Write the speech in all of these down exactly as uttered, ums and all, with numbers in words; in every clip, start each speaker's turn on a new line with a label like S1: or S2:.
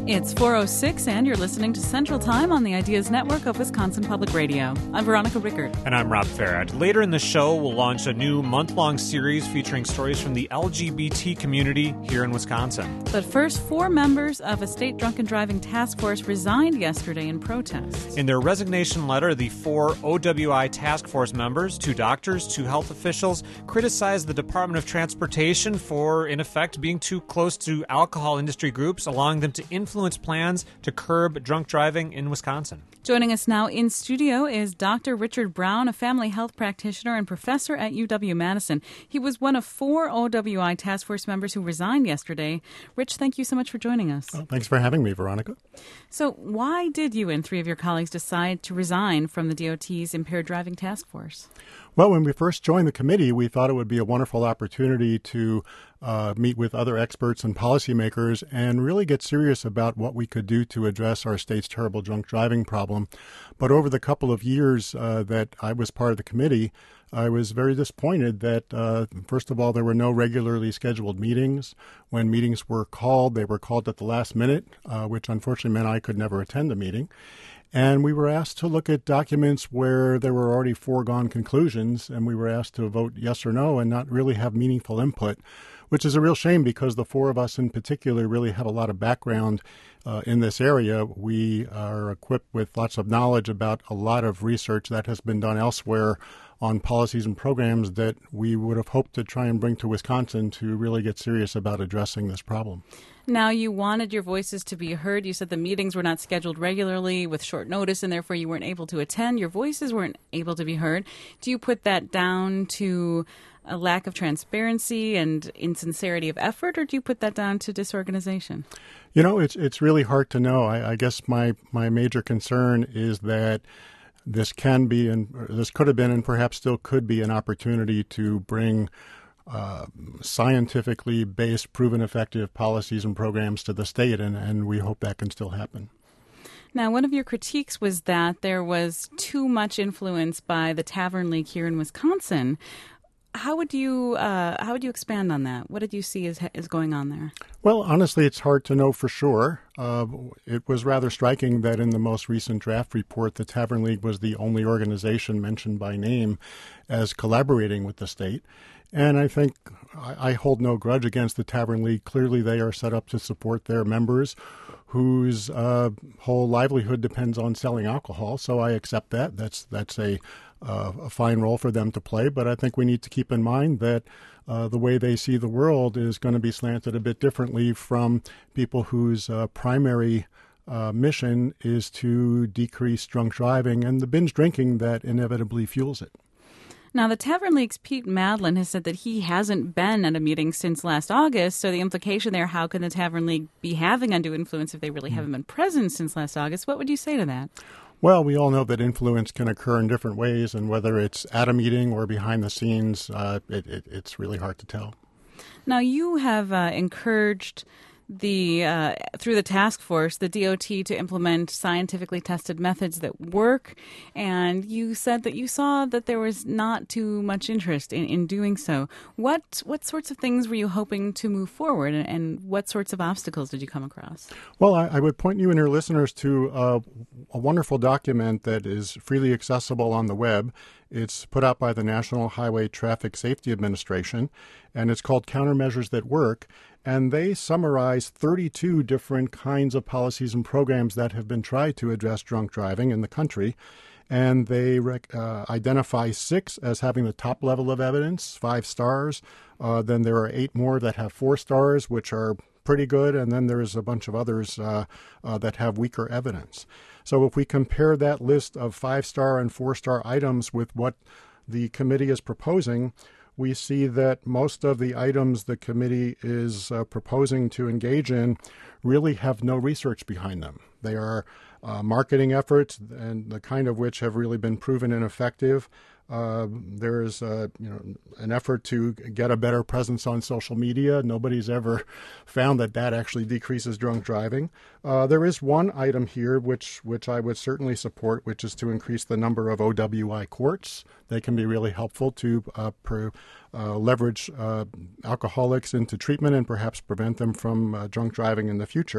S1: It's four oh six, and you're listening to Central Time on the Ideas Network of Wisconsin Public Radio. I'm Veronica Rickard.
S2: And I'm Rob Farad. Later in the show, we'll launch a new month-long series featuring stories from the L G B T community here in Wisconsin.
S1: But first, four members of a state drunken driving task force resigned yesterday in protest.
S2: In their resignation letter, the four O W I task force members, two doctors, two health officials, criticized the Department of Transportation for, in effect, being too close to alcohol industry groups, allowing them to influence plans to curb drunk driving in Wisconsin.
S1: Joining us now in studio is Doctor Richard Brown, a family health practitioner and professor at U W-Madison. He was one of four O W I task force members who resigned yesterday. Rich, thank you so much for joining us.
S3: Well, thanks for having me, Veronica.
S1: So why did you and three of your colleagues decide to resign from the D O T's impaired driving task force?
S3: Well, when we first joined the committee, we thought it would be a wonderful opportunity to uh, meet with other experts and policymakers and really get serious about what we could do to address our state's terrible drunk driving problem. But over the couple of years uh, that I was part of the committee, I was very disappointed that, uh, first of all, there were no regularly scheduled meetings. When meetings were called, they were called at the last minute, uh, which unfortunately meant I could never attend a meeting. And we were asked to look at documents where there were already foregone conclusions, and we were asked to vote yes or no and not really have meaningful input, which is a real shame because the four of us in particular really have a lot of background uh, in this area. We are equipped with lots of knowledge about a lot of research that has been done elsewhere on policies and programs that we would have hoped to try and bring to Wisconsin to really get serious about addressing this problem.
S1: Now, you wanted your voices to be heard. You said the meetings were not scheduled regularly with short notice, and therefore you weren't able to attend. Your voices weren't able to be heard. Do you put that down to a lack of transparency and insincerity of effort, or do you put that down to disorganization?
S3: You know, it's it's really hard to know. I, I guess my, my major concern is that this can be, and this could have been, and perhaps still could be, an opportunity to bring uh, scientifically based, proven effective policies and programs to the state, and, and we hope that can still happen.
S1: Now, one of your critiques was that there was too much influence by the Tavern League here in Wisconsin. How would you uh, how would you expand on that? What did you see is is going on there?
S3: Well, honestly, it's hard to know for sure. Uh, it was rather striking that in the most recent draft report, the Tavern League was the only organization mentioned by name as collaborating with the state. And I think I, I hold no grudge against the Tavern League. Clearly, they are set up to support their members whose uh, whole livelihood depends on selling alcohol. So I accept that. That's that's a Uh, a fine role for them to play, but I think we need to keep in mind that uh, the way they see the world is going to be slanted a bit differently from people whose uh, primary uh, mission is to decrease drunk driving and the binge drinking that inevitably fuels it.
S1: Now, the Tavern League's Pete Madlin has said that he hasn't been at a meeting since last August, so the implication there, how can the Tavern League be having undue influence if they really mm. haven't been present since last August? What would you say to that?
S3: Well, we all know that influence can occur in different ways, and whether it's at a meeting or behind the scenes, uh, it, it, it's really hard to tell.
S1: Now, you have uh, encouraged the uh, through the task force, the D O T, to implement scientifically tested methods that work, and you said that you saw that there was not too much interest in, in doing so. What what sorts of things were you hoping to move forward, and, and what sorts of obstacles did you come across?
S3: Well, I, I would point you and your listeners to uh, a wonderful document that is freely accessible on the web. It's put out by the National Highway Traffic Safety Administration, and it's called Countermeasures That Work. And they summarize thirty-two different kinds of policies and programs that have been tried to address drunk driving in the country. And they rec- uh, identify six as having the top level of evidence, five stars. Uh, then there are eight more that have four stars, which are pretty good. And then there's a bunch of others uh, uh, that have weaker evidence. So if we compare that list of five-star and four-star items with what the committee is proposing, we see that most of the items the committee is uh, proposing to engage in really have no research behind them. They are uh, marketing efforts, and the kind of which have really been proven ineffective. Uh, there's uh, you know an effort to get a better presence on social media. Nobody's ever found that that actually decreases drunk driving. Uh, there is one item here which which I would certainly support, which is to increase the number of O W I courts. They can be really helpful to uh, per, uh, leverage uh, alcoholics into treatment and perhaps prevent them from uh, drunk driving in the future.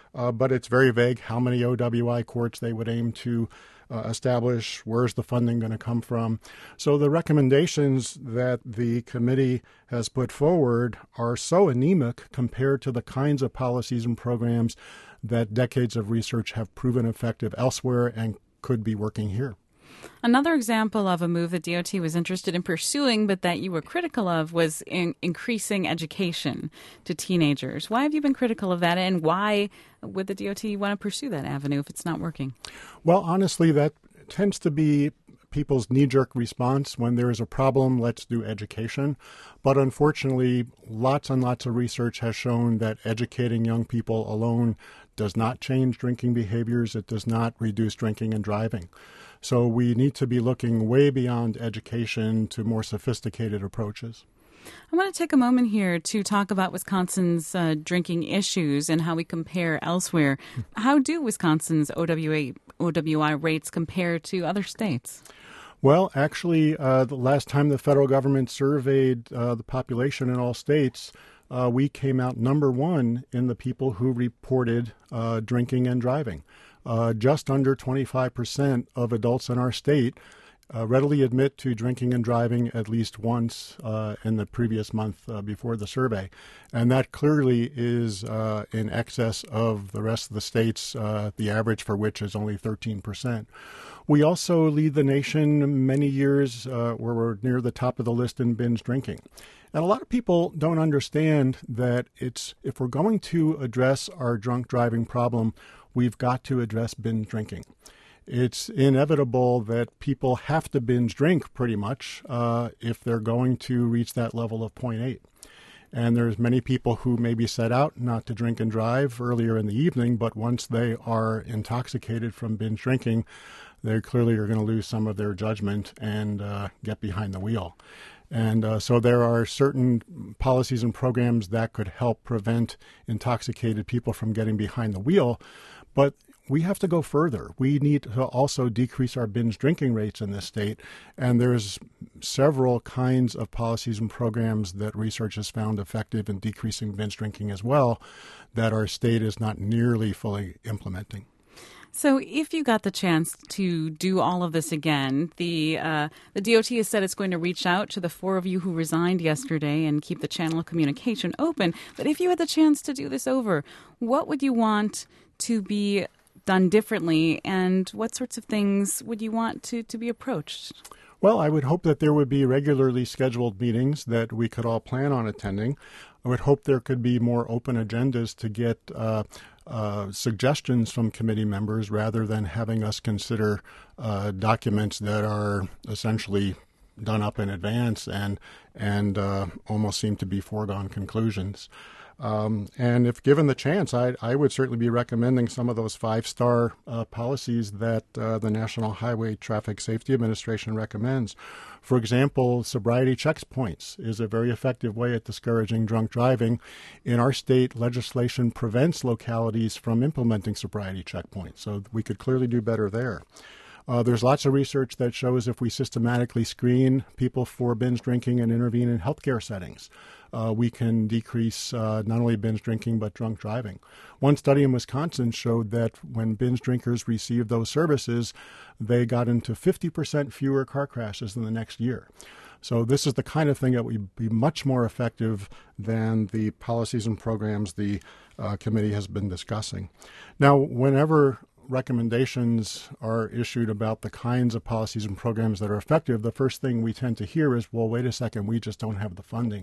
S3: uh, but it's very vague how many O W I courts they would aim to uh, establish, where's the funding going to come from. So the recommendations that the committee has put forward are so anemic compared to the kinds of policies and programs that decades of research have proven effective elsewhere and could be working here.
S1: Another example of a move that D O T was interested in pursuing, but that you were critical of, was in increasing education to teenagers. Why have you been critical of that, and why would the D O T want to pursue that avenue if it's not working?
S3: Well, honestly, that tends to be people's knee-jerk response. When there is a problem, let's do education. But unfortunately, lots and lots of research has shown that educating young people alone does not change drinking behaviors. It does not reduce drinking and driving. So we need to be looking way beyond education to more sophisticated approaches.
S1: I want to take a moment here to talk about Wisconsin's uh, drinking issues and how we compare elsewhere. How do Wisconsin's O W A, O W I rates compare to other states?
S3: Well, actually, uh, the last time the federal government surveyed uh, the population in all states, uh, we came out number one in the people who reported uh, drinking and driving. Uh, just under twenty-five percent of adults in our state uh, readily admit to drinking and driving at least once uh, in the previous month uh, before the survey. And that clearly is uh, in excess of the rest of the states, uh, the average for which is only thirteen percent. We also lead the nation many years uh, where we're near the top of the list in binge drinking. And a lot of people don't understand that it's if we're going to address our drunk driving problem, we've got to address binge drinking. It's inevitable that people have to binge drink pretty much uh, if they're going to reach that level of point eight. And there's many people who maybe set out not to drink and drive earlier in the evening, but once they are intoxicated from binge drinking, they clearly are going to lose some of their judgment and uh, get behind the wheel. And uh, so there are certain policies and programs that could help prevent intoxicated people from getting behind the wheel. But we have to go further. We need to also decrease our binge drinking rates in this state. And there's several kinds of policies and programs that research has found effective in decreasing binge drinking as well that our state is not nearly fully implementing.
S1: So if you got the chance to do all of this again, the uh, the D O T has said it's going to reach out to the four of you who resigned yesterday and keep the channel of communication open. But if you had the chance to do this over, what would you want to be done differently, and what sorts of things would you want to, to be approached?
S3: Well, I would hope that there would be regularly scheduled meetings that we could all plan on attending. I would hope there could be more open agendas to get uh, uh, suggestions from committee members rather than having us consider uh, documents that are essentially done up in advance and and uh, almost seem to be foregone conclusions. Um, and if given the chance, I, I would certainly be recommending some of those five-star uh, policies that uh, the National Highway Traffic Safety Administration recommends. For example, sobriety checkpoints is a very effective way at discouraging drunk driving. In our state, legislation prevents localities from implementing sobriety checkpoints, so we could clearly do better there. Uh, there's lots of research that shows if we systematically screen people for binge drinking and intervene in healthcare settings, uh, we can decrease uh, not only binge drinking but drunk driving. One study in Wisconsin showed that when binge drinkers received those services, they got into fifty percent fewer car crashes in the next year. So this is the kind of thing that would be much more effective than the policies and programs the uh, committee has been discussing. Now, whenever recommendations are issued about the kinds of policies and programs that are effective, the first thing we tend to hear is, well, wait a second, we just don't have the funding.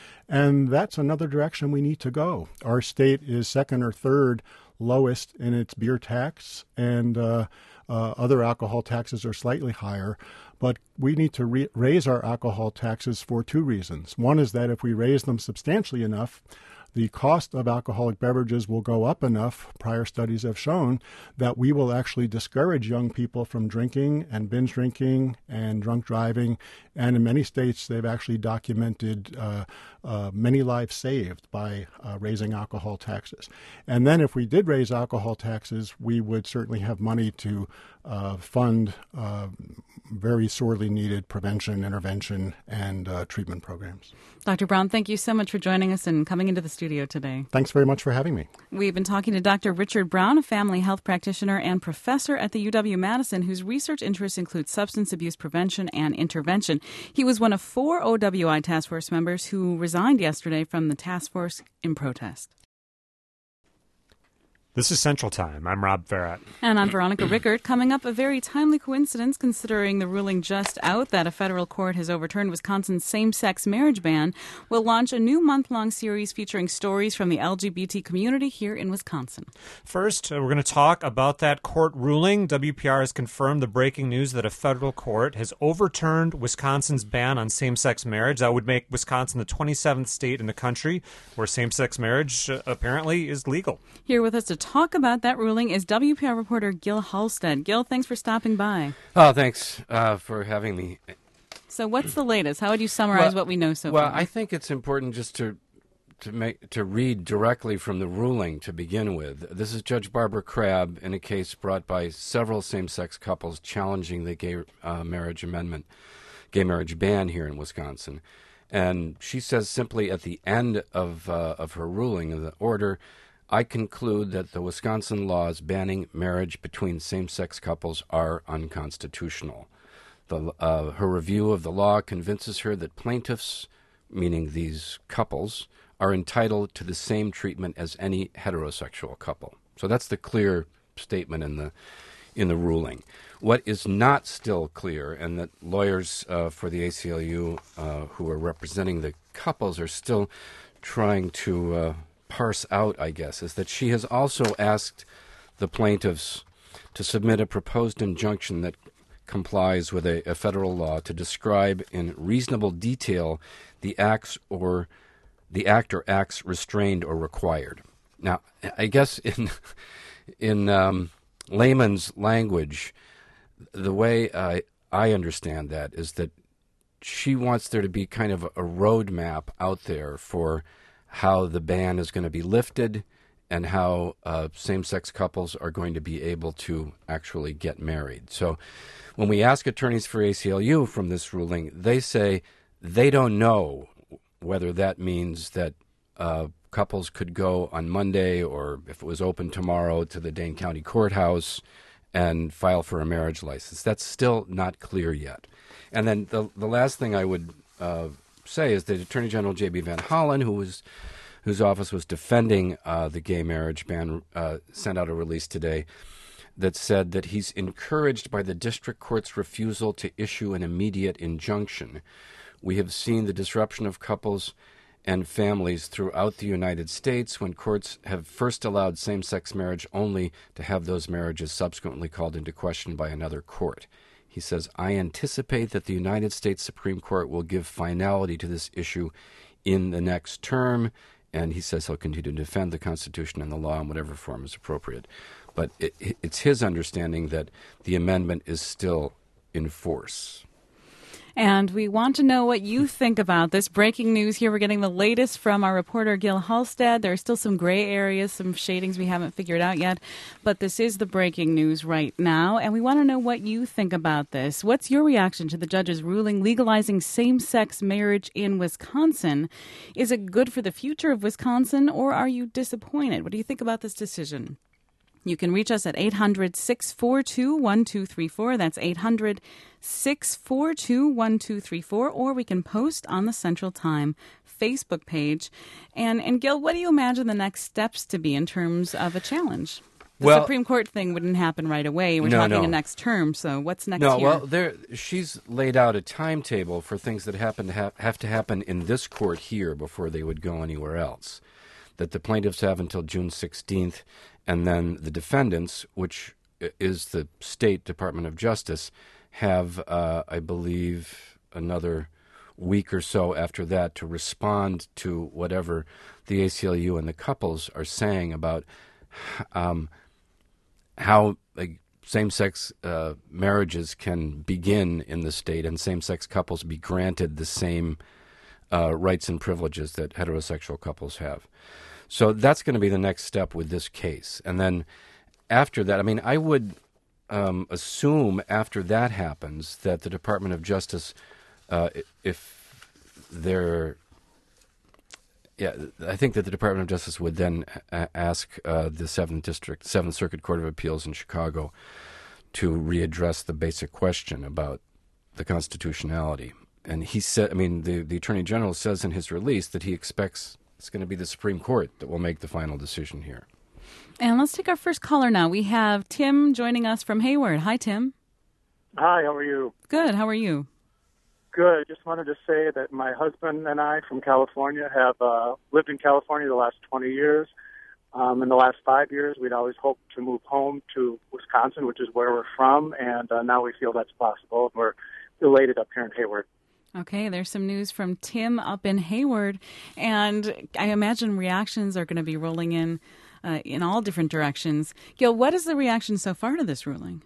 S3: And that's another direction we need to go. Our state is second or third lowest in its beer tax, and uh, uh, other alcohol taxes are slightly higher. But we need to re- raise our alcohol taxes for two reasons. One is that if we raise them substantially enough, the cost of alcoholic beverages will go up enough, prior studies have shown, that we will actually discourage young people from drinking and binge drinking and drunk driving. And in many states, they've actually documented uh, uh, many lives saved by uh, raising alcohol taxes. And then if we did raise alcohol taxes, we would certainly have money to uh, fund uh, very sorely needed prevention, intervention, and uh, treatment programs.
S1: Doctor Brown, thank you so much for joining us and coming into the studio today.
S3: Thanks very much for having me.
S1: We've been talking to Doctor Richard Brown, a family health practitioner and professor at the U W-Madison, whose research interests include substance abuse prevention and intervention. He was one of four O W I task force members who resigned yesterday from the task force in protest.
S2: This is Central Time. I'm Rob Farrett.
S1: And I'm Veronica Rickert. Coming up, a very timely coincidence considering the ruling just out that a federal court has overturned Wisconsin's same-sex marriage ban. We'll launch a new month-long series featuring stories from the L G B T community here in Wisconsin.
S2: First, uh, we're going to talk about that court ruling. W P R has confirmed the breaking news that a federal court has overturned Wisconsin's ban on same-sex marriage. That would make Wisconsin the twenty-seventh state in the country where same-sex marriage uh, apparently is legal.
S1: Here with us to talk about that ruling is W P R reporter Gil Halstead. Gil, thanks for stopping by.
S4: Oh, thanks uh, for having me.
S1: So what's the latest? How would you summarize
S4: well,
S1: what we know so
S4: well,
S1: far?
S4: Well, I think it's important just to to make to read directly from the ruling to begin with. This is Judge Barbara Crabb in a case brought by several same-sex couples challenging the gay uh, marriage amendment, gay marriage ban here in Wisconsin. And she says simply at the end of uh, of her ruling, of the order, I conclude that the Wisconsin laws banning marriage between same-sex couples are unconstitutional. The, uh, her review of the law convinces her that plaintiffs, meaning these couples, are entitled to the same treatment as any heterosexual couple. So that's the clear statement in the in the ruling. What is not still clear, and that lawyers uh, for the A C L U uh, who are representing the couples are still trying to uh, parse out, I guess, is that she has also asked the plaintiffs to submit a proposed injunction that complies with a, a federal law to describe in reasonable detail the acts or the act or acts restrained or required. Now, I guess in in um, layman's language, the way I, I understand that is that she wants there to be kind of a, a roadmap out there for how the ban is going to be lifted and how uh, same-sex couples are going to be able to actually get married. So when we ask attorneys for A C L U from this ruling, they say they don't know whether that means that uh, couples could go on Monday or if it was open tomorrow to the Dane County Courthouse and file for a marriage license. That's still not clear yet. And then the, the last thing I would uh, say is that Attorney General J B Van Hollen, who was whose office was defending uh, the gay marriage ban, uh, sent out a release today that said that he's encouraged by the district court's refusal to issue an immediate injunction. We have seen the disruption of couples and families throughout the United States when courts have first allowed same-sex marriage only to have those marriages subsequently called into question by another court. He says, I anticipate that the United States Supreme Court will give finality to this issue in the next term, and he says he'll continue to defend the Constitution and the law in whatever form is appropriate. But it, it's his understanding that the amendment is still in force.
S1: And we want to know what you think about this breaking news here. We're getting the latest from our reporter, Gil Halstead. There are still some gray areas, some shadings we haven't figured out yet. But this is the breaking news right now. And we want to know what you think about this. What's your reaction to the judge's ruling legalizing same-sex marriage in Wisconsin? Is it good for the future of Wisconsin, or are you disappointed? What do you think about this decision? You can reach us at eight hundred, six four two, one two three four. That's eight hundred, six four two, one two three four. Or we can post on the Central Time Facebook page. And, and Gil, what do you imagine the next steps to be in terms of a challenge? The
S4: well,
S1: Supreme Court thing wouldn't happen right away. We're
S4: no,
S1: talking
S4: no.
S1: a next term. So what's next
S4: no,
S1: here?
S4: well, there, she's laid out a timetable for things that happen to ha- have to happen in this court here before they would go anywhere else. That the plaintiffs have until June sixteenth, and then the defendants, which is the State Department of Justice, have, uh, I believe, another week or so after that to respond to whatever the A C L U and the couples are saying about um, how like, same-sex uh, marriages can begin in the state and same-sex couples be granted the same uh, rights and privileges that heterosexual couples have. So that's going to be the next step with this case. And then after that, I mean, I would um, assume after that happens that the Department of Justice, uh, if they're, yeah, I think that the Department of Justice would then a- ask uh, the Seventh District, Seventh Circuit Court of Appeals in Chicago to readdress the basic question about the constitutionality. And he said, I mean, the, the Attorney General says in his release that he expects it's going to be the Supreme Court that will make the final decision here.
S1: And let's take our first caller now. We have Tim joining us from Hayward. Hi, Tim.
S5: Hi, how are you?
S1: Good. How are you?
S5: Good. Just wanted to say that my husband and I from California have uh, lived in California the last twenty years. Um, in the last five years, we'd always hoped to move home to Wisconsin, which is where we're from, and uh, now we feel that's possible. We're elated up here in Hayward.
S1: Okay, there's some news from Tim up in Hayward, and I imagine reactions are going to be rolling in uh, in all different directions. Gil, what is the reaction so far to this ruling?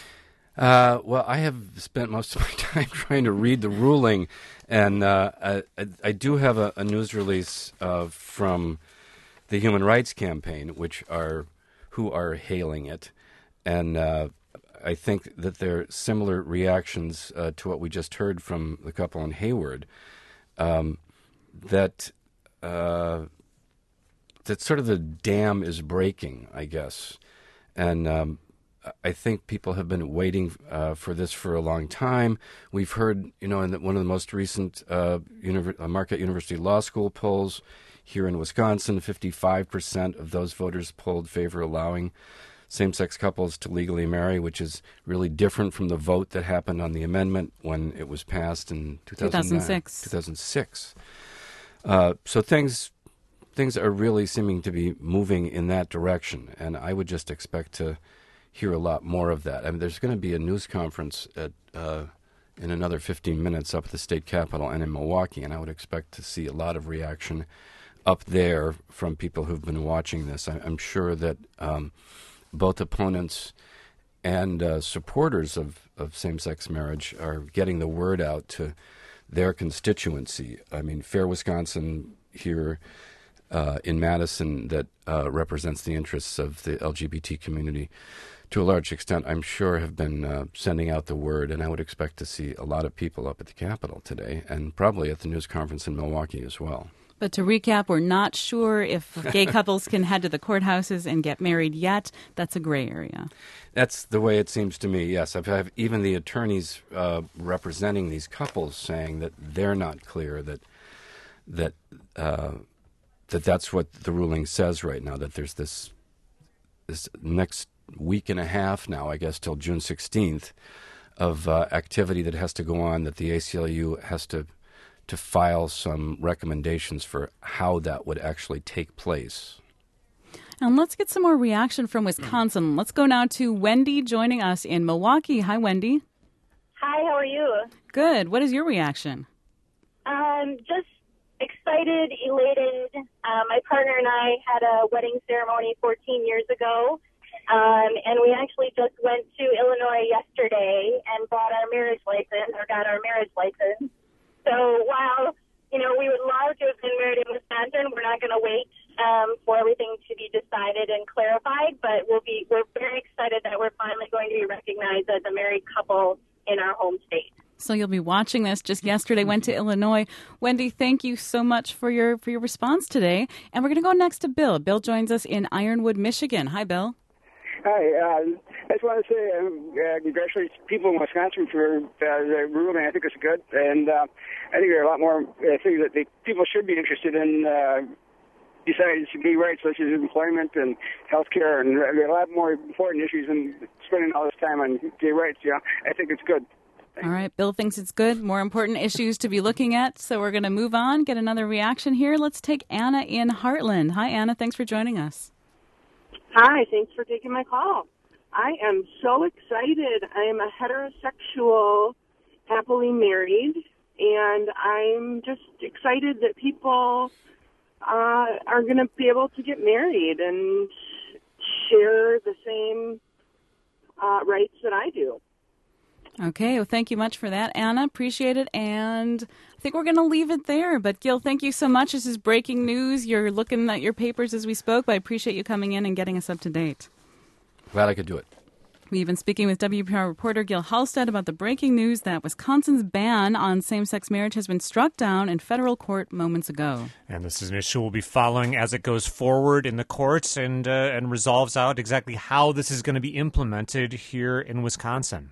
S4: Uh, well, I have spent most of my time trying to read the ruling, and uh, I, I do have a, a news release uh, from the Human Rights Campaign, which are who are hailing it, and uh, I think that there are similar reactions uh, to what we just heard from the couple in Hayward. Um, that uh, that sort of the dam is breaking, I guess, and um, I think people have been waiting uh, for this for a long time. We've heard, you know, in the, one of the most recent uh, Univer- uh, Marquette University Law School polls here in Wisconsin, fifty-five percent of those voters polled favor allowing same-sex couples to legally marry, which is really different from the vote that happened on the amendment when it was passed in two thousand six. two thousand six. Uh, so things things are really seeming to be moving in that direction, and I would just expect to hear a lot more of that. I mean, there's going to be a news conference at uh, in another fifteen minutes up at the state capitol and in Milwaukee, and I would expect to see a lot of reaction up there from people who've been watching this. I, I'm sure that um, both opponents and uh, supporters of, of same-sex marriage are getting the word out to their constituency. I mean, Fair Wisconsin here uh, in Madison that uh, represents the interests of the L G B T community to a large extent, I'm sure, have been uh, sending out the word, and I would expect to see a lot of people up at the Capitol today and probably at the news conference in Milwaukee as well.
S1: But to recap, we're not sure if gay couples can head to the courthouses and get married yet. That's a gray area.
S4: That's the way it seems to me, yes. I've had even the attorneys uh, representing these couples saying that they're not clear that that uh, that that's what the ruling says right now, that there's this this next week and a half now, I guess, till June sixteenth, of uh, activity that has to go on, that the A C L U has to to file some recommendations for how that would actually take place.
S1: And let's get some more reaction from Wisconsin. Let's go now to Wendy joining us in Milwaukee. Hi, Wendy.
S6: Hi, how are you?
S1: Good. What is your reaction?
S6: Um, just excited, elated. Uh, my partner and I had a wedding ceremony fourteen years ago, um, and we actually just went to Illinois yesterday and bought our marriage license, or got our marriage license. So while, you know, we would love to have been married in Wisconsin, we're not going to wait um, for everything to be decided and clarified, but we'll be, we're very excited that we're finally going to be recognized as a married couple in our home state.
S1: So you'll be watching this. Just yesterday went to Illinois. Wendy, thank you so much for your for your response today. And we're going to go next to Bill. Bill joins us in Ironwood, Michigan. Hi, Bill.
S7: Hi. Uh, I just want to say um, uh, congratulate people in Wisconsin for uh, the ruling. I think it's good. And uh, I think there are a lot more uh, things that they, people should be interested in uh, besides gay rights, such as employment and health care. And there are a lot more important issues than spending all this time on gay rights. You know, I think it's good.
S1: All right. Bill thinks it's good. More important issues to be looking at. So we're going to move on, get another reaction here. Let's take Anna in Heartland. Hi, Anna. Thanks for joining us.
S8: Hi, thanks for taking my call. I am so excited. I am a heterosexual, happily married, and I'm just excited that people uh, are going to be able to get married and share the same uh, rights that I do.
S1: Okay, well, thank you much for that, Anna. Appreciate it. And I think we're going to leave it there. But, Gil, thank you so much. This is breaking news. You're looking at your papers as we spoke, but I appreciate you coming in and getting us up to date.
S4: Glad I could do it.
S1: We've been speaking with W P R reporter Gil Halstead about the breaking news that Wisconsin's ban on same-sex marriage has been struck down in federal court moments ago.
S2: And this is an issue we'll be following as it goes forward in the courts and uh, and resolves out exactly how this is going to be implemented here in Wisconsin.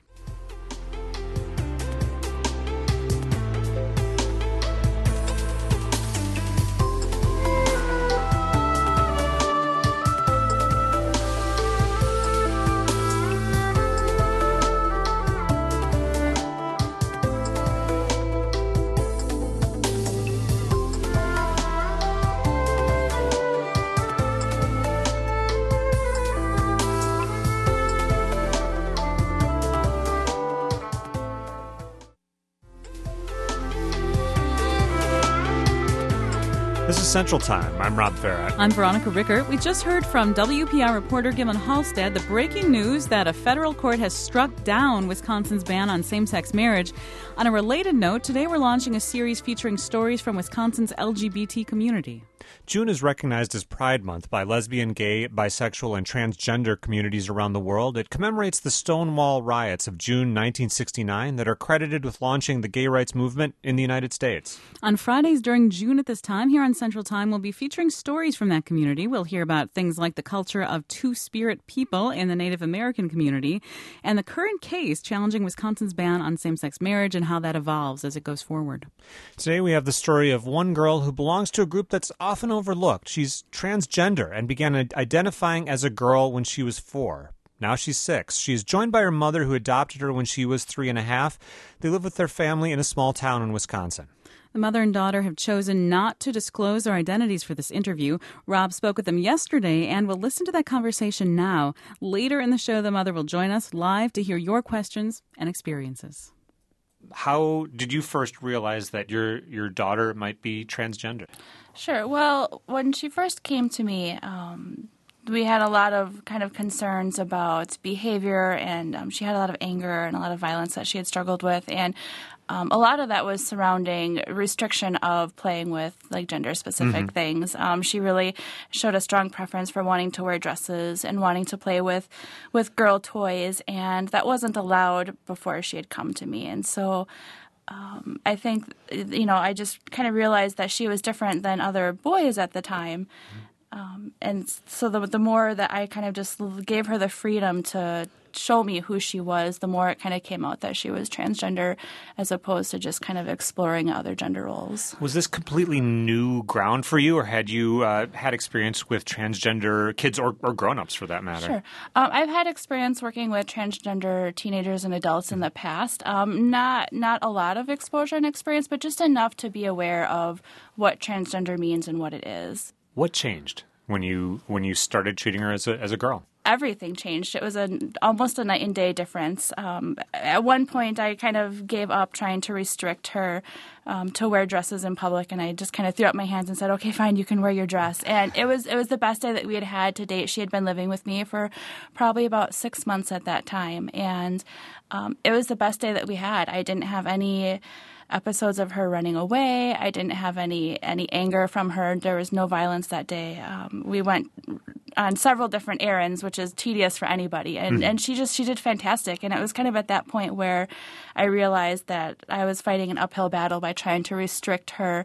S2: This is Central Time. I'm Rob Farrett.
S1: I'm Veronica Rickert. We just heard from W P R reporter Gilman Halstead the breaking news that a federal court has struck down Wisconsin's ban on same-sex marriage. On a related note, today we're launching a series featuring stories from Wisconsin's L G B T community.
S2: June is recognized as Pride Month by lesbian, gay, bisexual, and transgender communities around the world. It commemorates the Stonewall riots of June nineteen sixty-nine that are credited with launching the gay rights movement in the United States.
S1: On Fridays during June at this time, here on Central Time, we'll be featuring stories from that community. We'll hear about things like the culture of Two-Spirit people in the Native American community and the current case challenging Wisconsin's ban on same-sex marriage and how that evolves as it goes forward.
S2: Today we have the story of one girl who belongs to a group that's often overlooked. She's transgender and began identifying as a girl when she was four. Now she's six. She's joined by her mother, who adopted her when she was three and a half. They live with their family in a small town in Wisconsin.
S1: The mother and daughter have chosen not to disclose their identities for this interview. Rob spoke with them yesterday, and we'll listen to that conversation now. Later in the show, the mother will join us live to hear your questions and experiences.
S2: How did you first realize that your your daughter might be transgender?
S9: Sure. Well, when she first came to me, um, we had a lot of kind of concerns about behavior, and um, she had a lot of anger and a lot of violence that she had struggled with, and um, a lot of that was surrounding restriction of playing with like gender-specific mm-hmm. things. Um, she really showed a strong preference for wanting to wear dresses and wanting to play with with girl toys, and that wasn't allowed before she had come to me, and so. Um, I think, you know, I just kind of realized that she was different than other boys at the time. Um, and so the, the more that I kind of just gave her the freedom to show me who she was, the more it kind of came out that she was transgender as opposed to just kind of exploring other gender roles.
S2: Was this completely new ground for you, or had you uh, had experience with transgender kids or, or grown-ups for that matter?
S9: Sure. Um, I've had experience working with transgender teenagers and adults in the past. Um, not not a lot of exposure and experience, but just enough to be aware of what transgender means and what it is.
S2: What changed when you when you started treating her as a as a girl?
S9: Everything changed. It was a, almost a night and day difference. Um, at one point, I kind of gave up trying to restrict her um, to wear dresses in public, and I just kind of threw up my hands and said, "Okay, fine, you can wear your dress." And it was it was the best day that we had had to date. She had been living with me for probably about six months at that time, and um, it was the best day that we had. I didn't have any episodes of her running away. I didn't have any any anger from her. There was no violence that day. Um, we went on several different errands, which is tedious for anybody. And, mm-hmm. and she just, she did fantastic. And it was kind of at that point where I realized that I was fighting an uphill battle by trying to restrict her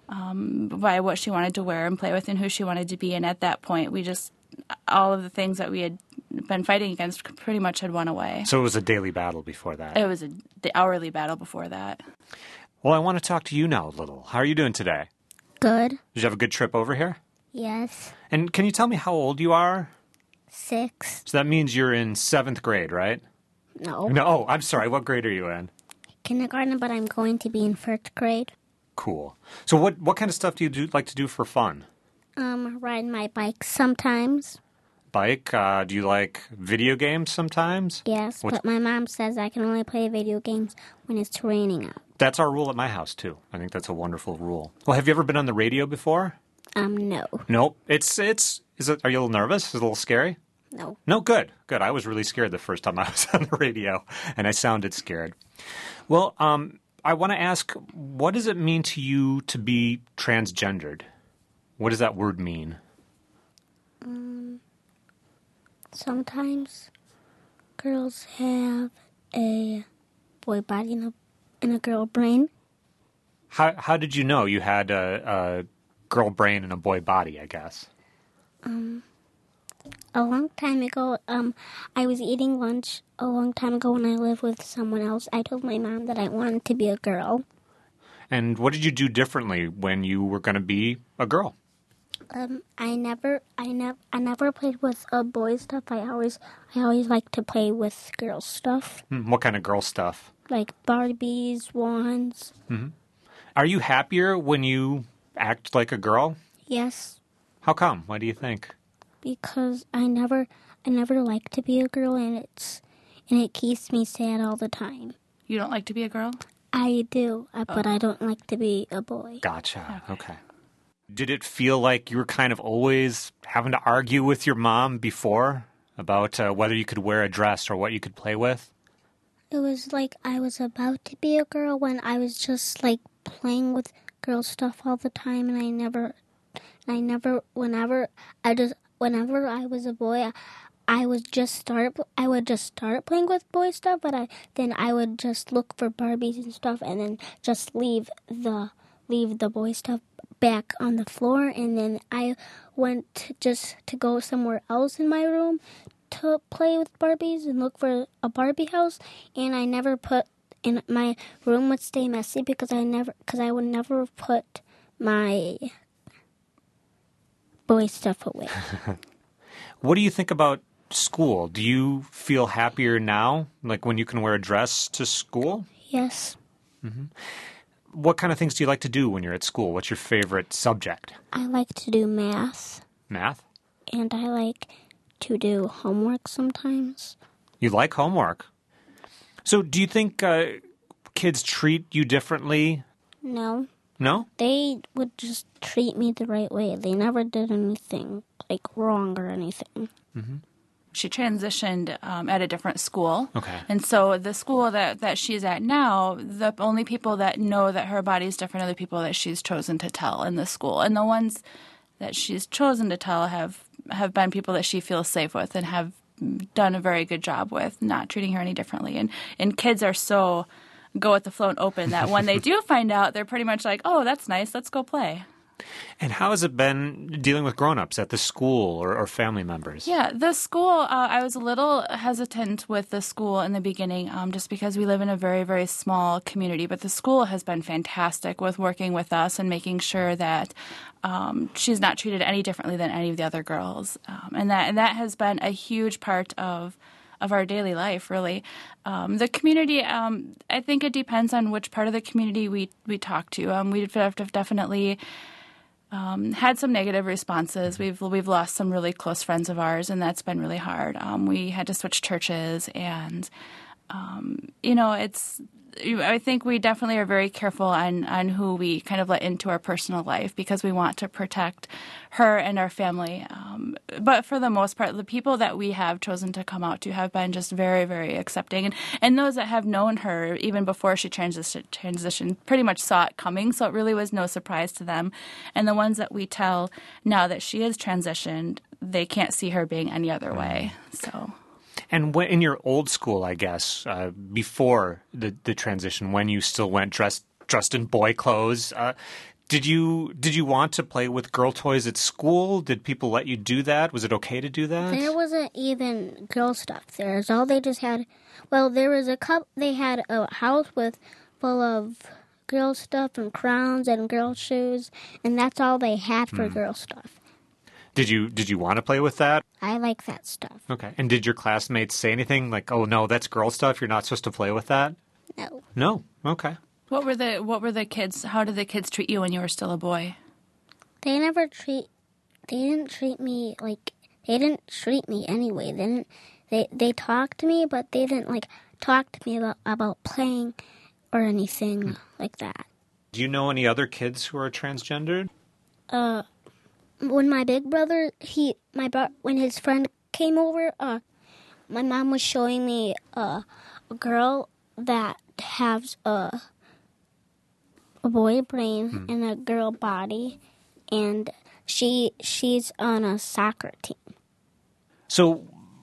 S9: um, by what she wanted to wear and play with and who she wanted to be. And at that point, we just, all of the things that we had been fighting against pretty much had won away.
S2: So it was a daily battle before that?
S9: It was a, the hourly battle before that.
S2: Well, I want to talk to you now a little. How are you doing today?
S10: Good.
S2: Did you have a good trip over here?
S10: Yes.
S2: And can you tell me how old you are?
S10: Six.
S2: So that means you're in seventh grade, right?
S10: No.
S2: No, oh, I'm sorry. What grade are you in?
S10: Kindergarten, but I'm going to be in first grade.
S2: Cool. So what, what kind of stuff do you do, like to do for fun?
S10: Um, ride my bike sometimes.
S2: Bike? Uh, do you like video games sometimes?
S10: Yes,
S2: What's...
S10: but my mom says I can only play video games when it's raining out.
S2: That's our rule at my house, too. I think that's a wonderful rule. Well, have you ever been on the radio before?
S10: Um, no.
S2: Nope. It's, it's, is it, are you a little nervous? Is it a little scary?
S10: No.
S2: No, good. Good. I was really scared the first time I was on the radio, and I sounded scared. Well, um, I want to ask, what does it mean to you to be transgendered? What does that word mean?
S10: Um, sometimes girls have a boy body and a, and a girl brain.
S2: How how did you know you had a, a girl brain and a boy body, I guess?
S10: Um, a long time ago, um, I was eating lunch a long time ago when I lived with someone else. I told my mom that I wanted to be a girl.
S2: And what did you do differently when you were going to be a girl?
S10: Um, I never, I never, I never played with uh, boy stuff. I always, I always like to play with girl stuff,
S2: Hmm, what kind of girl stuff?
S10: like Barbies, wands.
S2: Mm-hmm. Are you happier when you act like a girl?
S10: Yes,
S2: How come? Why do you think?
S10: because I never, I never liked to be a girl, and it's, and it keeps me sad all the time.
S9: You don't like to be a girl?
S10: I do, uh, but I don't like to be a boy.
S2: Gotcha. Okay. Did it feel like you were kind of always having to argue with your mom before about uh, whether you could wear a dress or what you could play with?
S10: It was like I was about to be a girl when I was just like playing with girl stuff all the time, and I never, I never, whenever I just, whenever I was a boy, I, I would just start, I would just start playing with boy stuff, but I then I would just look for Barbies and stuff, and then just leave the leave the boy stuff back on the floor, and then I went to just to go somewhere else in my room to play with Barbies and look for a Barbie house, and I never put, and my room would stay messy because I never, because I would never put my boy stuff away.
S2: What do you think about school? Do you feel happier now, like when you can wear a dress to school?
S10: Yes,
S2: Mm-hmm. What kind of things do you like to do when you're at school? What's your favorite subject?
S10: I like to do math,
S2: Math?
S10: and I like to do homework sometimes.
S2: You like homework. So do you think uh, kids treat you differently?
S10: No,
S2: No?
S10: they would just treat me the right way. They never did anything like wrong or anything.
S2: Mm-hmm.
S9: She transitioned um, at a different school.
S2: Okay.
S9: And so the school that, that she's at now, the only people that know that her body's different are the people that she's chosen to tell in the school. And the ones that she's chosen to tell have, have been people that she feels safe with and have done a very good job with not treating her any differently. And, and kids are so go with the flow and open that when they do find out, they're pretty much like, oh, that's nice, let's go play.
S2: And how has it been dealing with grown-ups at the school or, or family members?
S9: Yeah, the school, uh, I was a little hesitant with the school in the beginning um, just because we live in a very, very small community. But the school has been fantastic with working with us and making sure that um, she's not treated any differently than any of the other girls. Um, and that and that has been a huge part of of our daily life, really. Um, the community, um, I think it depends on which part of the community we, we talk to. Um, we've definitely... Um, had some negative responses. We've we've lost some really close friends of ours, and that's been really hard. Um, we had to switch churches, and um, you know, it's. I think we definitely are very careful on, on who we kind of let into our personal life because we want to protect her and our family. Um, but for the most part, the people that we have chosen to come out to have been just very, very accepting. And, and those that have known her even before she transitioned, transitioned pretty much saw it coming, so it really was no surprise to them. And the ones that we tell now that she is transitioned, they can't see her being any other way. So...
S2: And when, in your old school, I guess, uh, before the, the transition, when you still went dressed dressed in boy clothes, uh, did you did you want to play with girl toys at school? Did people let you do that? Was it okay to do that?
S10: There wasn't even girl stuff there. It's all they just had. Well, there was a cup. They had a house with full of girl stuff and crowns and girl shoes, and that's all they had for mm. girl stuff.
S2: Did you did you want to play with that?
S10: I like that stuff.
S2: Okay. And did your classmates say anything like, "Oh no, that's girl stuff. You're not supposed to play with that"?
S10: No.
S2: No. Okay.
S9: What were the what were the kids? How did the kids treat you when you were still a boy?
S10: They never treat. They didn't treat me like. They didn't treat me anyway. They didn't. They they talked to me, but they didn't like talk to me about about playing or anything hmm. like that.
S2: Do you know any other kids who are transgendered?
S10: Uh. When my big brother, he, my bro, when his friend came over, uh, my mom was showing me uh, a girl that has a, a boy brain hmm. and a girl body, and she she's on a soccer team.
S2: So,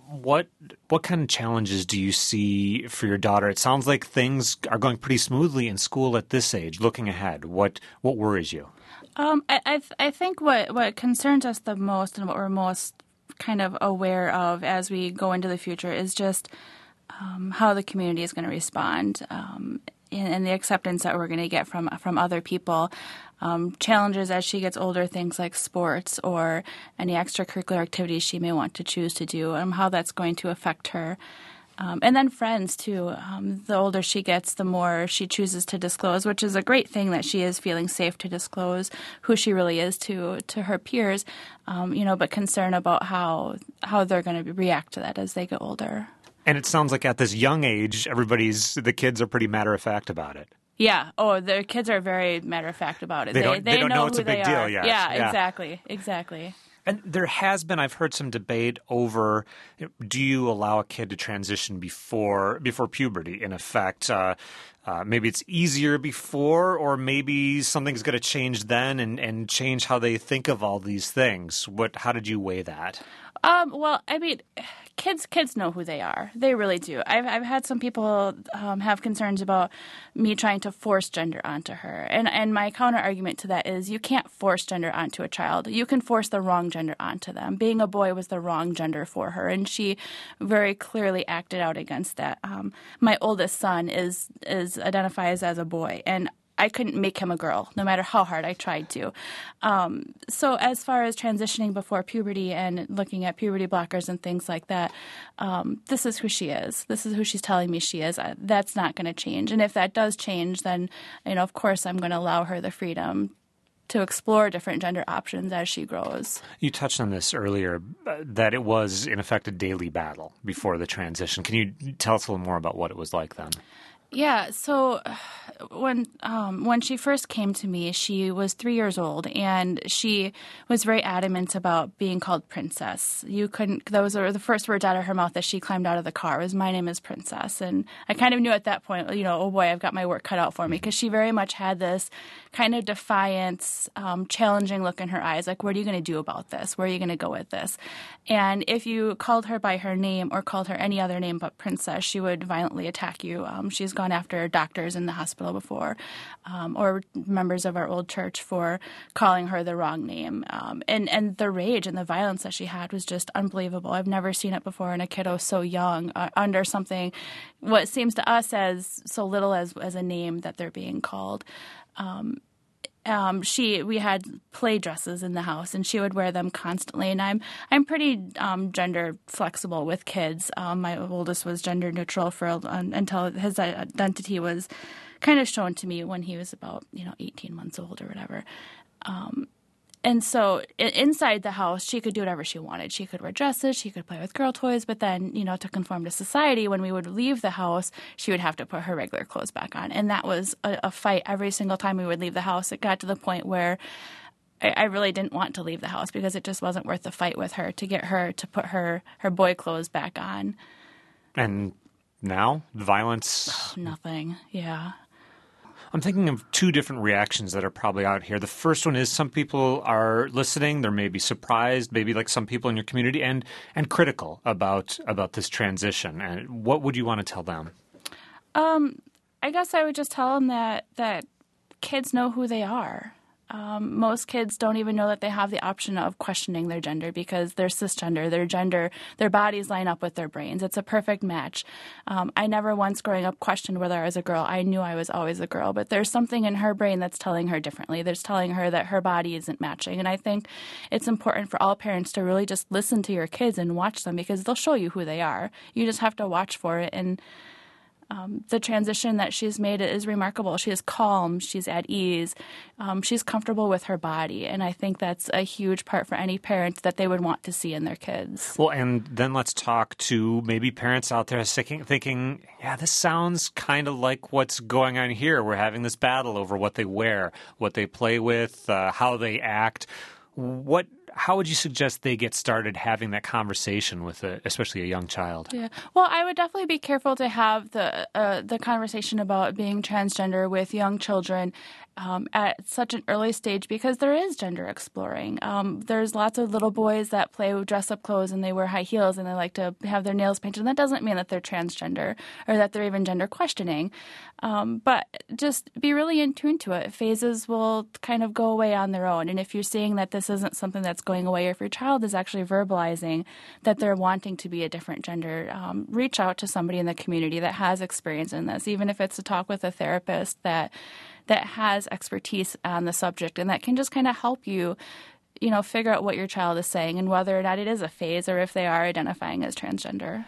S2: what what kind of challenges do you see for your daughter? It sounds like things are going pretty smoothly in school at this age. Looking ahead, what what worries you?
S9: Um, I I, th- I think what, what concerns us the most and what we're most kind of aware of as we go into the future is just um, how the community is going to respond. Um, and, and the acceptance that we're going to get from from other people. Um, challenges as she gets older, things like sports or any extracurricular activities she may want to choose to do, and how that's going to affect her. Um, and then friends, too. Um, the older she gets, the more she chooses to disclose, which is a great thing that she is feeling safe to disclose who she really is to to her peers, um, you know, but concern about how, how they're going to react to that as they get older.
S2: And it sounds like at this young age, everybody's the kids are pretty matter-of-fact about it.
S9: Yeah. Oh, the kids are very matter-of-fact about it.
S2: They
S9: They,
S2: don't, they
S9: they
S2: don't
S9: know,
S2: know it's
S9: who
S2: a big
S9: they
S2: deal
S9: are.
S2: yet.
S9: Yeah,
S2: Yeah.
S9: exactly. Exactly.
S2: And there has been, I've heard some debate over, do you allow a kid to transition before before puberty, in effect? Uh, uh, maybe it's easier before, or maybe something's going to change then and, and change how they think of all these things. What? How did you weigh that?
S9: Um, well, I mean, kids kids know who they are. They really do. I've I've had some people um, have concerns about me trying to force gender onto her, and and my counter argument to that is you can't force gender onto a child. You can force the wrong gender onto them. Being a boy was the wrong gender for her, and she very clearly acted out against that. Um, my oldest son is is identifies as a boy, and I couldn't make him a girl, no matter how hard I tried to. Um, so as far as transitioning before puberty and looking at puberty blockers and things like that, um, this is who she is. This is who she's telling me she is. That's not going to change. And if that does change, then, you know, of course, I'm going to allow her the freedom to explore different gender options as she grows.
S2: You touched on this earlier, uh, that it was, in effect, a daily battle before the transition. Can you tell us a little more about what it was like then?
S9: Yeah, so when um, when she first came to me, she was three years old, and she was very adamant about being called Princess. You couldn't; those were the first words out of her mouth as she climbed out of the car. Was "My name is Princess," and I kind of knew at that point, you know, oh boy, I've got my work cut out for me, because she very much had this kind of defiance, um, challenging look in her eyes, like, "What are you going to do about this? Where are you going to go with this?" And if you called her by her name or called her any other name but Princess, she would violently attack you. Um, she's gone after doctors in the hospital before, um, or members of our old church for calling her the wrong name. Um, and, and the rage and the violence that she had was just unbelievable. I've never seen it before in a kiddo so young, uh, under something, what seems to us as so little as, as a name that they're being called. Um, Um, she we had play dresses in the house, and she would wear them constantly. And I'm I'm pretty um, gender flexible with kids. Um, my oldest was gender neutral for um, until his identity was kind of shown to me when he was about you know eighteen months old or whatever. Um, And so inside the house, she could do whatever she wanted. She could wear dresses, she could play with girl toys, but then, you know, to conform to society, when we would leave the house, she would have to put her regular clothes back on. And that was a, a fight every single time we would leave the house. It got to the point where I, I really didn't want to leave the house because it just wasn't worth the fight with her to get her to put her, her boy clothes back on.
S2: And now, the violence?
S9: Oh, nothing, yeah.
S2: I'm thinking of two different reactions that are probably out here. The first one is some people are listening. They're maybe surprised, maybe like some people in your community, and and critical about about this transition. And what would you want to tell them?
S9: Um, I guess I would just tell them that, that kids know who they are. Um, most kids don't even know that they have the option of questioning their gender because they're cisgender. Their gender, their bodies line up with their brains. It's a perfect match. Um, I never once growing up questioned whether I was a girl. I knew I was always a girl, but there's something in her brain that's telling her differently. There's telling her that her body isn't matching. And I think it's important for all parents to really just listen to your kids and watch them because they'll show you who they are. You just have to watch for it. And Um, the transition that she's made is remarkable. She is calm. She's at ease. Um, she's comfortable with her body. And I think that's a huge part for any parent that they would want to see in their kids.
S2: Well, and then let's talk to maybe parents out there thinking, thinking yeah, this sounds kind of like what's going on here. We're having this battle over what they wear, what they play with, uh, how they act. What? how would you suggest they get started having that conversation with, a, especially a young child?
S9: Yeah. Well, I would definitely be careful to have the uh, the conversation about being transgender with young children um, at such an early stage, because there is gender exploring. Um, there's lots of little boys that play with dress-up clothes and they wear high heels and they like to have their nails painted. And that doesn't mean that they're transgender or that they're even gender questioning. Um, but just be really in tune to it. Phases will kind of go away on their own. And if you're seeing that this isn't something that's going away, or if your child is actually verbalizing that they're wanting to be a different gender, um, reach out to somebody in the community that has experience in this, even if it's to talk with a therapist that that has expertise on the subject and that can just kind of help you, you know, figure out what your child is saying and whether or not it is a phase or if they are identifying as transgender.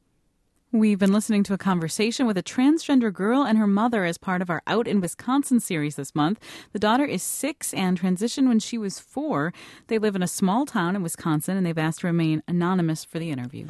S1: We've been listening to a conversation with a transgender girl and her mother as part of our Out in Wisconsin series this month. The daughter is six and transitioned when she was four. They live in a small town in Wisconsin, and they've asked to remain anonymous for the interview.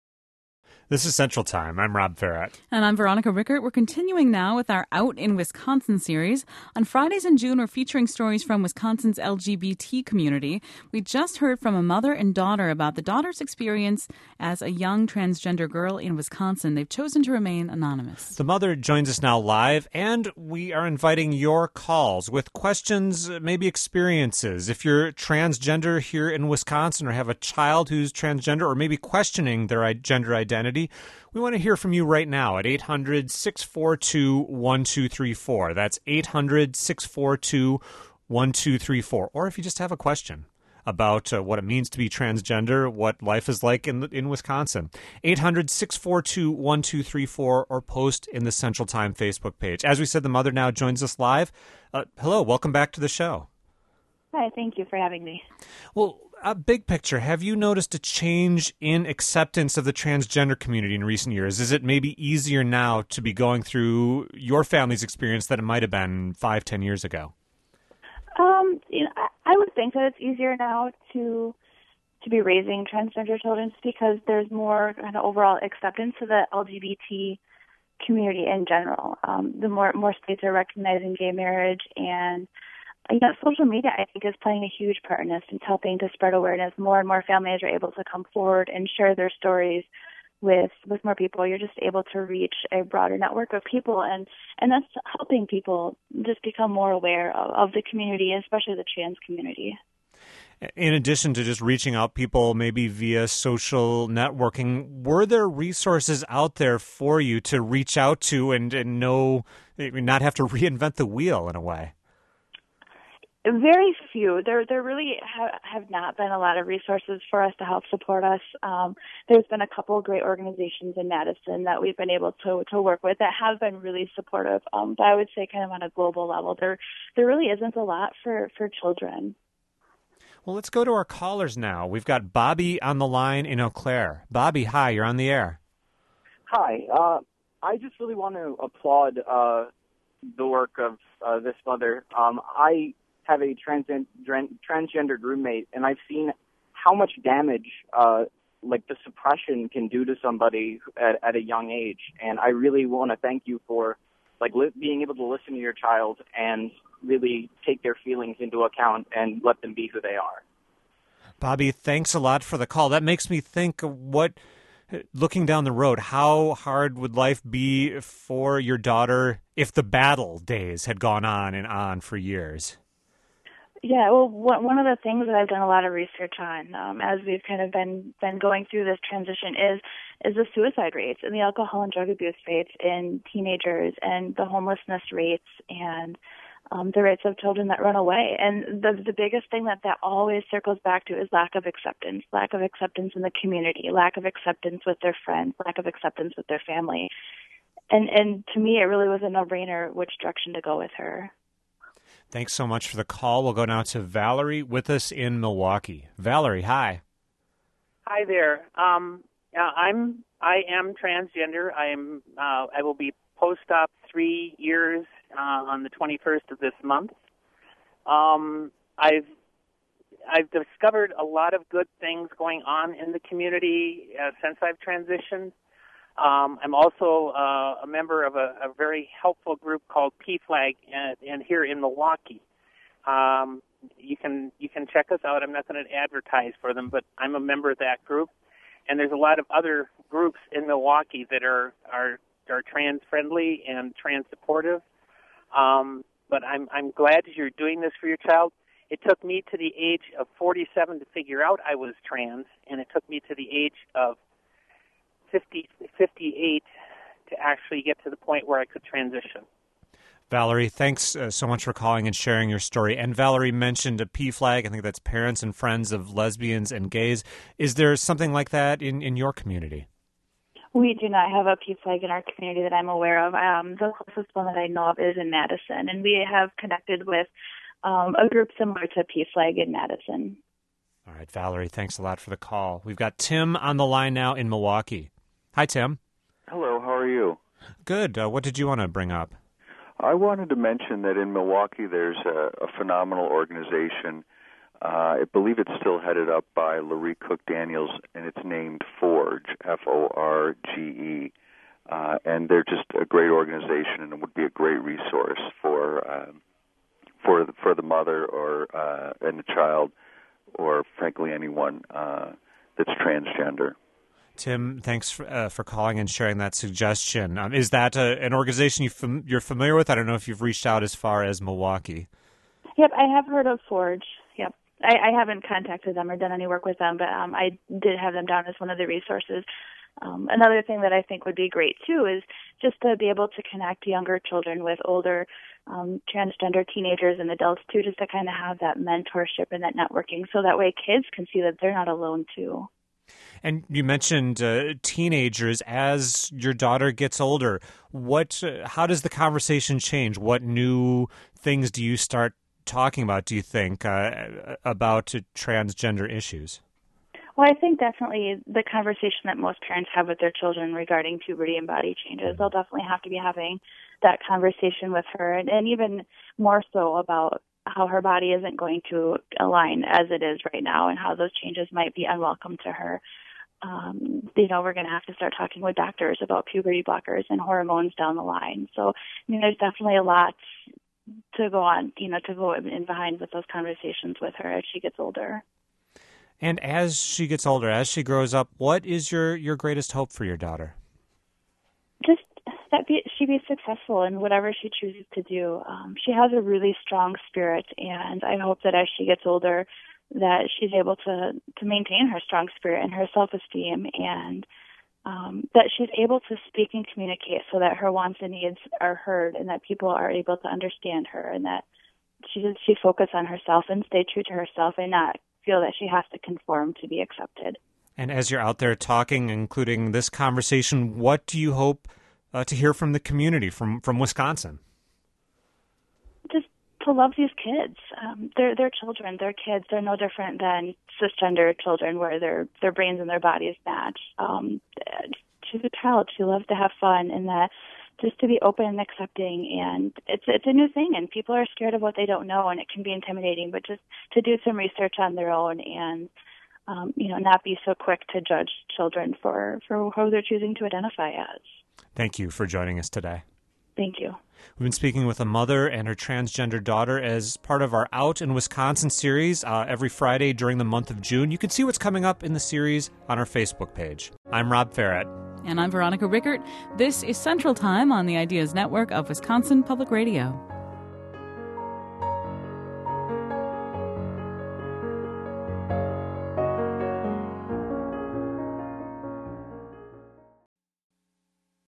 S2: This is Central Time. I'm Rob Farrett.
S1: And I'm Veronica Rickert. We're continuing now with our Out in Wisconsin series. On Fridays in June, we're featuring stories from Wisconsin's L G B T community. We just heard from a mother and daughter about the daughter's experience as a young transgender girl in Wisconsin. They've chosen to remain anonymous.
S2: The mother joins us now live, and we are inviting your calls with questions, maybe experiences. If you're transgender here in Wisconsin or have a child who's transgender or maybe questioning their gender identity, we want to hear from you right now at eight hundred, six four two, one two three four. That's eight hundred, six four two, one two three four. Or if you just have a question about uh, what it means to be transgender, what life is like in in Wisconsin. eight hundred, six four two, one two three four, or post in the Central Time Facebook page. As we said, the mother now joins us live. Uh, hello, welcome back to the show.
S11: Hi, thank you for having me.
S2: Well, a big picture, have you noticed a change in acceptance of the transgender community in recent years? Is it maybe easier now to be going through your family's experience than it might have been five, ten years ago?
S11: Um, you know, I, I would think that it's easier now to to be raising transgender children because there's more kind of overall acceptance of the L G B T community in general. Um, the more more states are recognizing gay marriage, and you know, social media, I think, is playing a huge part in this. It's helping to spread awareness. More and more families are able to come forward and share their stories with with more people. You're just able to reach a broader network of people, and, and that's helping people just become more aware of, of the community, especially the trans community.
S2: In addition to just reaching out people maybe via social networking, were there resources out there for you to reach out to and, and know, not have to reinvent the wheel in a way?
S11: Very few. There there really ha- have not been a lot of resources for us to help support us. Um, there's been a couple of great organizations in Madison that we've been able to, to work with that have been really supportive. Um, but I would say kind of on a global level, there there really isn't a lot for, for children.
S2: Well, let's go to our callers now. We've got Bobby on the line in Eau Claire. Bobby, hi, you're on the air.
S12: Hi. Uh, I just really want to applaud uh, the work of uh, this mother. Um, I have a trans- transgendered roommate, and I've seen how much damage uh, like the suppression can do to somebody at, at a young age. And I really want to thank you for like li- being able to listen to your child and really take their feelings into account and let them be who they are.
S2: Bobby, thanks a lot for the call. That makes me think of what, looking down the road, how hard would life be for your daughter if the battle days had gone on and on for years?
S11: Yeah, well, one of the things that I've done a lot of research on um, as we've kind of been been going through this transition is is the suicide rates and the alcohol and drug abuse rates in teenagers and the homelessness rates and um, the rates of children that run away. And the the biggest thing that that always circles back to is lack of acceptance, lack of acceptance in the community, lack of acceptance with their friends, lack of acceptance with their family. And and to me, it really was a no-brainer which direction to go with her.
S2: Thanks so much for the call. We'll go now to Valerie with us in Milwaukee. Valerie, hi.
S13: Hi there. Um, uh, I'm I am transgender. I am. Uh, I will be post-op three years uh, on the twenty-first of this month. Um, I've I've discovered a lot of good things going on in the community uh, since I've transitioned. Um, I'm also uh, a member of a, a very helpful group called P FLAG and, and here in Milwaukee. Um, you can you can check us out. I'm not going to advertise for them, but I'm a member of that group, and there's a lot of other groups in Milwaukee that are are are trans friendly and trans supportive. Um, but I'm I'm glad that you're doing this for your child. It took me to the age of forty-seven to figure out I was trans, and it took me to the age of fifty, fifty-eight to actually get to the point where I could transition.
S2: Valerie, thanks uh, so much for calling and sharing your story. And Valerie mentioned a P FLAG. I think that's Parents and Friends of Lesbians and Gays. Is there something like that in, in your community?
S11: We do not have a P FLAG in our community that I'm aware of. Um, the closest one that I know of is in Madison, and we have connected with um, a group similar to P FLAG in Madison.
S2: All right, Valerie, thanks a lot for the call. We've got Tim on the line now in Milwaukee. Hi, Tim.
S14: Hello, how are you?
S2: Good. Uh, what did you want to bring up?
S14: I wanted to mention that in Milwaukee there's a, a phenomenal organization. Uh, I believe it's still headed up by Laurie Cook Daniels, and it's named Forge, F O R G E. Uh, and they're just a great organization, and it would be a great resource for uh, for the, for the mother or uh, and the child, or frankly anyone uh, that's transgender.
S2: Tim, thanks for, uh, for calling and sharing that suggestion. Um, is that a, an organization you fam- you're familiar with? I don't know if you've reached out as far as Milwaukee.
S11: Yep, I have heard of Forge. Yep. I, I haven't contacted them or done any work with them, but um, I did have them down as one of the resources. Um, another thing that I think would be great, too, is just to be able to connect younger children with older um, transgender teenagers and adults, too, just to kind of have that mentorship and that networking so that way kids can see that they're not alone, too.
S2: And you mentioned uh, teenagers. As your daughter gets older, what? Uh, how does the conversation change? What new things do you start talking about, do you think, uh, about uh, transgender issues?
S11: Well, I think definitely the conversation that most parents have with their children regarding puberty and body changes, they'll definitely have to be having that conversation with her, and, and even more so about how her body isn't going to align as it is right now and how those changes might be unwelcome to her. Um, you know, we're going to have to start talking with doctors about puberty blockers and hormones down the line. So, I mean, there's definitely a lot to go on, you know, to go in behind with those conversations with her as she gets older.
S2: And as she gets older, as she grows up, what is your, your greatest hope for your daughter?
S11: Just that be, she be successful in whatever she chooses to do. Um, she has a really strong spirit, and I hope that as she gets older, that she's able to, to maintain her strong spirit and her self-esteem, and um, that she's able to speak and communicate so that her wants and needs are heard and that people are able to understand her, and that she she focus on herself and stay true to herself and not feel that she has to conform to be accepted.
S2: And as you're out there talking, including this conversation, what do you hope uh, to hear from the community, from, from Wisconsin?
S11: Just to love these kids. Um, they're they're children. They're kids. They're no different than cisgender children, where their their brains and their bodies match. Um, she's a child. She loves to have fun, and that just to be open and accepting. And it's it's a new thing, and people are scared of what they don't know, and it can be intimidating. But just to do some research on their own, and um, you know, not be so quick to judge children for for who they're choosing to identify as.
S2: Thank you for joining us today.
S11: Thank you.
S2: We've been speaking with a mother and her transgender daughter as part of our Out in Wisconsin series uh, every Friday during the month of June. You can see what's coming up in the series on our Facebook page. I'm Rob Farrett.
S1: And I'm Veronica Rickert. This is Central Time on the Ideas Network of Wisconsin Public Radio.